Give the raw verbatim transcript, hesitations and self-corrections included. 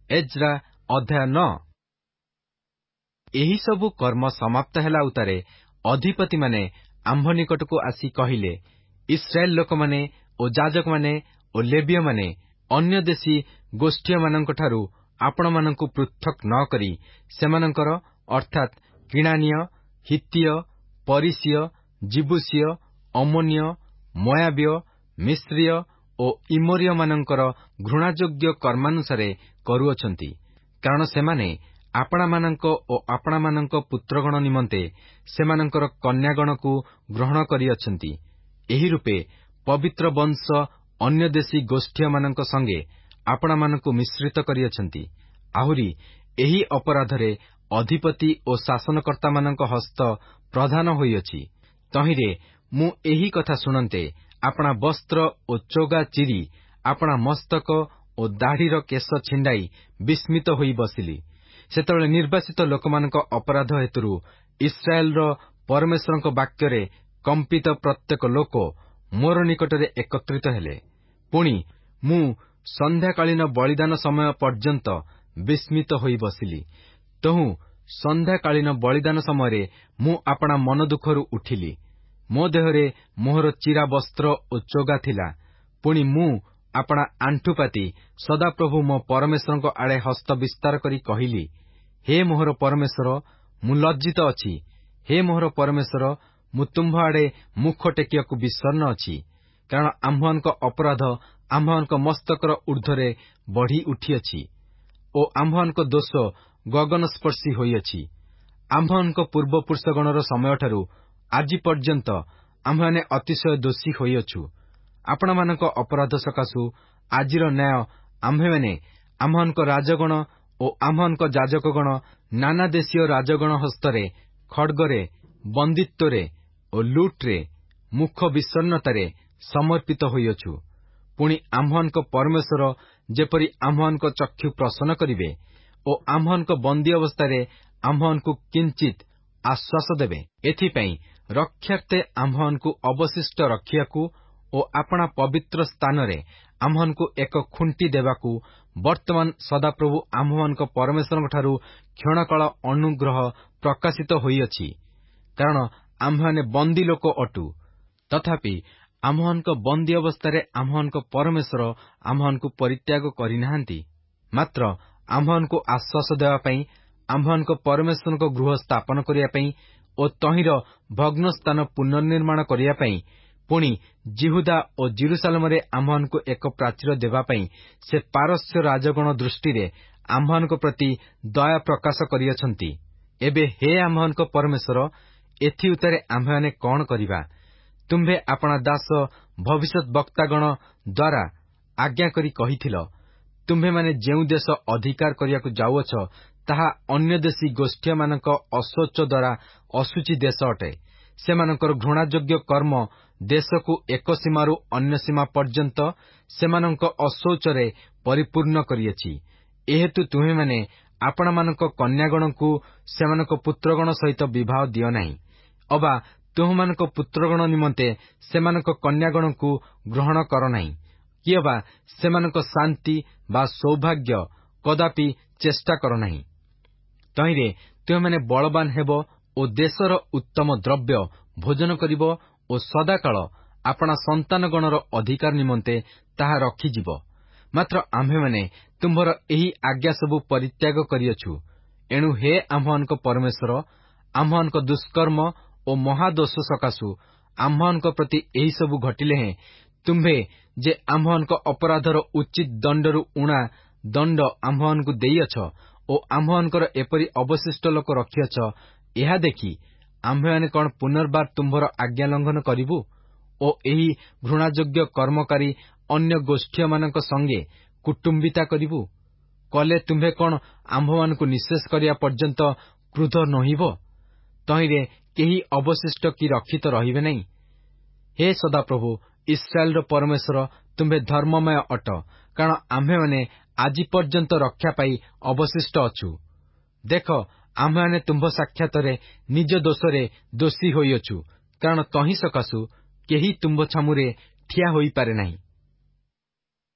Ezra ଅଧ୍ୟାୟ ନଅ। ଏହି ସବୁ କର୍ମ ସମାପ୍ତ ହେଲା ଉତ୍ତାରେ ଅଧିପତିମାନେ ଆମ୍ଭ ନିକଟକୁ ଆସି କହିଲେ, ଇସ୍ରାଏଲ ଲୋକମାନେ ଓ ଯାଜକମାନେ ଓ ଲେବୀୟମାନେ ଅନ୍ୟ ଦେଶୀ ଗୋଷ୍ଠୀୟମାନଙ୍କଠାରୁ ଆପଣମାନଙ୍କୁ ପୃଥକ୍ ନ କରି ସେମାନଙ୍କର ଅର୍ଥାତ୍ କିଣାନୀୟ, ହିତୀୟ, ପରିସୀୟ, ଜିବୁସୀୟ, ଅମୋନୀୟ, ମୋୟାବୀୟ, ମିଶ୍ରୀୟ ଓ ଇମୋରୀୟମାନଙ୍କର ଘୃଣାଯୋଗ୍ୟ କର୍ମାନୁସାରେ କରୁଅଛନ୍ତି। କାରଣ ସେମାନେ ଆପଣାମାନଙ୍କ ଓ ଆପଣାମାନଙ୍କ ପୁତ୍ରଗଣ ନିମନ୍ତେ ସେମାନଙ୍କର କନ୍ୟାଗଣକୁ ଗ୍ରହଣ କରିଅଛନ୍ତି। ଏହି ରୂପେ ପବିତ୍ର ବଂଶ ଅନ୍ୟ ଦେଶୀ ଗୋଷ୍ଠୀୟମାନଙ୍କ ସଙ୍ଗେ ଆପଣାମାନଙ୍କୁ ମିଶ୍ରିତ କରିଅଛନ୍ତି। ଆହୁରି ଏହି ଅପରାଧରେ ଅଧିପତି ଓ ଶାସନକର୍ତ୍ତାମାନଙ୍କ ହସ୍ତ ପ୍ରଧାନ ହୋଇଅଛି। ତହିଁରେ ମୁଁ ଏହି କଥା ଶୁଣନ୍ତେ ଆପଣା ବସ୍ତ୍ର ଓ ଚୋଗା ଚିରି ଆପଣା ମସ୍ତକ ଓ ଦାଢ଼ିର କେଶ ଛିଣ୍ଡାଇ ବିସ୍ମିତ ହୋଇ ବସିଲି। ସେତେବେଳେ ନିର୍ବାସିତ ଲୋକମାନଙ୍କ ଅପରାଧ ହେତୁରୁ ଇସ୍ରାଏଲର ପରମେଶ୍ୱରଙ୍କ ବାକ୍ୟରେ କମ୍ପିତ ପ୍ରତ୍ୟେକ ଲୋକ ମୋର ନିକଟରେ ଏକତ୍ରିତ ହେଲେ। ପୁଣି ମୁଁ ସନ୍ଧ୍ୟାକାଳୀନ ବଳିଦାନ ସମୟ ପର୍ଯ୍ୟନ୍ତ ବିସ୍ମିତ ହୋଇ ବସିଲି। ତହୁଁ ସନ୍ଧ୍ୟାକାଳୀନ ବଳିଦାନ ସମୟରେ ମୁଁ ଆପଣା ମନ ଦୁଃଖରୁ ଉଠିଲି। ମୋ ଦେହରେ ମୋହର ଚିରା ବସ୍ତ୍ର ଓ ଚୋଗା ଥିଲା। ପୁଣି ମୁଁ ଆପଣା ଆଣ୍ଠୁ ପାତି ସଦାପ୍ରଭୁ ମୋ ପରମେଶ୍ୱରଙ୍କ ଆଡ଼େ ହସ୍ତ ବିସ୍ତାର କରି କହିଲି, ହେ ମୋହର ପରମେଶ୍ୱର, ମୁଁ ଲଜ୍ଜିତ ଅଛି। ହେ ମୋହର ପରମେଶ୍ୱର, ମୁଁ ତୁମ୍ଭ ଆଡ଼େ ମୁଖ ଟେକିବାକୁ ବିଷର୍ଣ୍ଣ ଅଛି। କାରଣ ଆମ୍ଭମାନଙ୍କ ଅପରାଧ ଆମ୍ଭମାନଙ୍କ ମସ୍ତକର ଊର୍ଦ୍ଧ୍ୱରେ ବଢ଼ି ଉଠିଅଛି ଓ ଆମ୍ଭମାନଙ୍କ ଦୋଷ ଗଗନସ୍ପର୍ଶୀ ହୋଇଅଛି। ଆମ୍ଭମାନଙ୍କ ପୂର୍ବପୁରୁଷଗଣର ସମୟଠାରୁ ଆଜି ପର୍ଯ୍ୟନ୍ତ ଆମ୍ଭେମାନେ ଅତିଶୟ ଦୋଷୀ ହୋଇଅଛୁ। ଆପଣମାନଙ୍କ ଅପରାଧ ସକାଶୁ ଆଜିର ନ୍ୟାୟ ଆମ୍ଭେମାନେ ଆମ୍ଭମାନଙ୍କ ରାଜଗଣ ଓ ଆମ୍ଭମାନଙ୍କ ଯାଜକଗଣ ନାନା ଦେଶୀୟ ରାଜଗଣ ହସ୍ତରେ ଖଡ୍ଗରେ, ବନ୍ଦିତ୍ୱରେ ଓ ଲୁଟ୍ରେ, ମୁଖ ବିଷର୍ଣ୍ଣତାରେ ସମର୍ପିତ ହୋଇଅଛୁ। ପୁଣି ଆମ୍ଭମାନଙ୍କ ପରମେଶ୍ୱର ଯେପରି ଆମ୍ଭମାନଙ୍କ ଚକ୍ଷୁ ପ୍ରସନ୍ନ କରିବେ ଓ ଆମ୍ଭମାନଙ୍କ ବନ୍ଦୀ ଅବସ୍ଥାରେ ଆମ୍ଭମାନଙ୍କୁ କିଞ୍ଚିତ୍ ଆଶ୍ୱାସ ଦେବେ, ଏଥିପାଇଁ ରକ୍ଷାର୍ଥେ ଆମ୍ଭମାନଙ୍କୁ ଅବଶିଷ୍ଟ ରଖିବାକୁ ଓ ଆପଣା ପବିତ୍ର ସ୍ଥାନରେ ଆମ୍ଭମାନଙ୍କୁ ଏକ ଖୁଣ୍ଟି ଦେବାକୁ ବର୍ତ୍ତମାନ ସଦାପ୍ରଭୁ ଆମ୍ଭମାନଙ୍କ ପରମେଶ୍ୱରଙ୍କଠାରୁ କ୍ଷଣକାଳ ଅନୁଗ୍ରହ ପ୍ରକାଶିତ ହୋଇଅଛି। କାରଣ ଆମ୍ଭେମାନେ ବନ୍ଦୀ ଲୋକ ଅଟୁ। ତଥାପି ଆମ୍ଭମାନଙ୍କ ବନ୍ଦୀ ଅବସ୍ଥାରେ ଆମ୍ଭମାନଙ୍କ ପରମେଶ୍ୱର ଆମ୍ଭମାନଙ୍କୁ ପରିତ୍ୟାଗ କରିନାହାନ୍ତି। ମାତ୍ର ଆମ୍ଭମାନଙ୍କୁ ଆଶ୍ୱାସ ଦେବା ପାଇଁ, ଆମ୍ଭମାନଙ୍କ ପରମେଶ୍ୱରଙ୍କ ଗୃହ ସ୍ଥାପନ କରିବା ପାଇଁ ଓ ତହିଁର ଭଗ୍ନ ସ୍ଥାନ ପୁନର୍ନିର୍ମାଣ କରିବା ପାଇଁ, ପୁଣି ଜିହୁଦା ଓ ଜିରୁସାଲେମରେ ଆମ୍ଭମାନଙ୍କୁ ଏକ ପ୍ରାଚୀର ଦେବା ପାଇଁ ସେ ପାରସ୍ୟ ରାଜଗଣ ଦୃଷ୍ଟିରେ ଆମ୍ଭମାନଙ୍କ ପ୍ରତି ଦୟା ପ୍ରକାଶ କରିଅଛନ୍ତି। ଏବେ ହେ ଆମ୍ଭମାନଙ୍କ ପରମେଶ୍ୱର, ଏଥି ଉତ୍ତାରେ ଆମ୍ଭେମାନେ କଣ କରିବା? ତୁମ୍ଭେ ଆପଣା ଦାସ ଭବିଷ୍ୟତ୍ ବକ୍ତାଗଣ ଦ୍ୱାରା ଆଜ୍ଞା କରି କହିଥିଲ, ତୁମ୍ଭେମାନେ ଯେଉଁ ଦେଶ ଅଧିକାର କରିବାକୁ ଯାଉଅଛ, ତାହା ଅନ୍ୟ ଦେଶୀ ଗୋଷ୍ଠୀୟମାନଙ୍କ ଅଶୌଚ ଦ୍ୱାରା ଅଶୁଚି ଦେଶ ଅଟେ। ସେମାନଙ୍କର ଘୃଣାଯୋଗ୍ୟ କର୍ମ ଦେଶକୁ ଏକ ସୀମାରୁ ଅନ୍ୟ ସୀମା ପର୍ଯ୍ୟନ୍ତ ସେମାନଙ୍କ ଅଶୌଚରେ ପରିପୂର୍ଣ୍ଣ କରିଅଛି। ଏହେତୁ ତୁମ୍ଭେମାନେ ଆପଣମାନଙ୍କ କନ୍ୟାଗଣଙ୍କୁ ସେମାନଙ୍କ ପୁତ୍ରଗଣ ସହିତ ବିବାହ ଦିଅ ନାହିଁ, ଅବା ତୁମ୍ଭମାନଙ୍କ ପୁତ୍ରଗଣ ନିମନ୍ତେ ସେମାନଙ୍କ କନ୍ୟାଗଣଙ୍କୁ ଗ୍ରହଣ କର ନାହିଁ, କି ଅବା ସେମାନଙ୍କ ଶାନ୍ତି ବା ସୌଭାଗ୍ୟ କଦାପି ଚେଷ୍ଟା କର ନାହିଁ। ତହିଁରେ ତୁମେମାନେ ବଳବାନ ହେବ ଓ ଦେଶର ଉତ୍ତମ ଦ୍ରବ୍ୟ ଭୋଜନ କରିବ ଓ ସଦାକାଳ ଆପଣା ସନ୍ତାନଗଣର ଅଧିକାର ନିମନ୍ତେ ତାହା ରଖିଯିବ। ମାତ୍ର ଆମ୍ଭେମାନେ ତୁମ୍ଭର ଏହି ଆଜ୍ଞା ସବୁ ପରିତ୍ୟାଗ କରିଅଛୁ। ଏଣୁ ହେ ଆମ୍ଭମାନଙ୍କ ପରମେଶ୍ୱର, ଆମ୍ଭମାନଙ୍କ ଦୁଷ୍କର୍ମ ଓ ମହାଦୋଷ ସକାଶୁ ଆମ୍ଭମାନଙ୍କ ପ୍ରତି ଏହିସବୁ ଘଟିଲେ ହେଁ ତୁମ୍ଭେ ଯେ ଆମ୍ଭମାନଙ୍କ ଅପରାଧର ଉଚିତ ଦଣ୍ଡରୁ ଊଣା ଦଣ୍ଡ ଆମ୍ଭମାନଙ୍କୁ ଦେଇଅଛ ଓ ଆମ୍ଭମାନଙ୍କର ଏପରି ଅବଶିଷ୍ଟ ଲୋକ ରଖିଅଛ, ଏହା ଦେଖି ଆମ୍ଭେମାନେ କଣ ପୁନର୍ବାର ତୁମ୍ଭର ଆଜ୍ଞା ଲଙ୍ଘନ କରିବୁ ଓ ଏହି ଘୃଣାଯୋଗ୍ୟ କର୍ମକାରୀ ଅନ୍ୟ ଗୋଷ୍ଠୀୟମାନଙ୍କ ସଙ୍ଗେ କୁଟୁମ୍ବିତା କରିବୁ? କଲେ ତୁମ୍ଭେ କଣ ଆମ୍ଭମାନଙ୍କୁ ନିଃଶେଷ କରିବା ପର୍ଯ୍ୟନ୍ତ କ୍ରୁଧ ନୋହିବ? ତହିଁରେ କେହି ଅବଶିଷ୍ଟ କି ରକ୍ଷିତ ରହିବେ ନାହିଁ। ହେ ସଦାପ୍ରଭୁ ଇସ୍ରାଏଲର ପରମେଶ୍ୱର, ତୁମ୍ଭେ ଧର୍ମମୟ ଅଟ, କାରଣ ଆମ୍ଭେମାନେ ଆଜି ପର୍ଯ୍ୟନ୍ତ ରକ୍ଷା ପାଇ ଅବଶିଷ୍ଟ ଅଛୁ। ଦେଖ, ଆମ୍ଭେମାନେ ତୁମ୍ଭ ସାକ୍ଷାତରେ ନିଜ ଦୋଷରେ ଦୋଷୀ ହୋଇଅଛୁ, କାରଣ ତହିଁ ସକାଶୁ କେହି ତୁମ୍ଭ ଛାମୁରେ ଠିଆ ହୋଇପାରେ ନାହିଁ।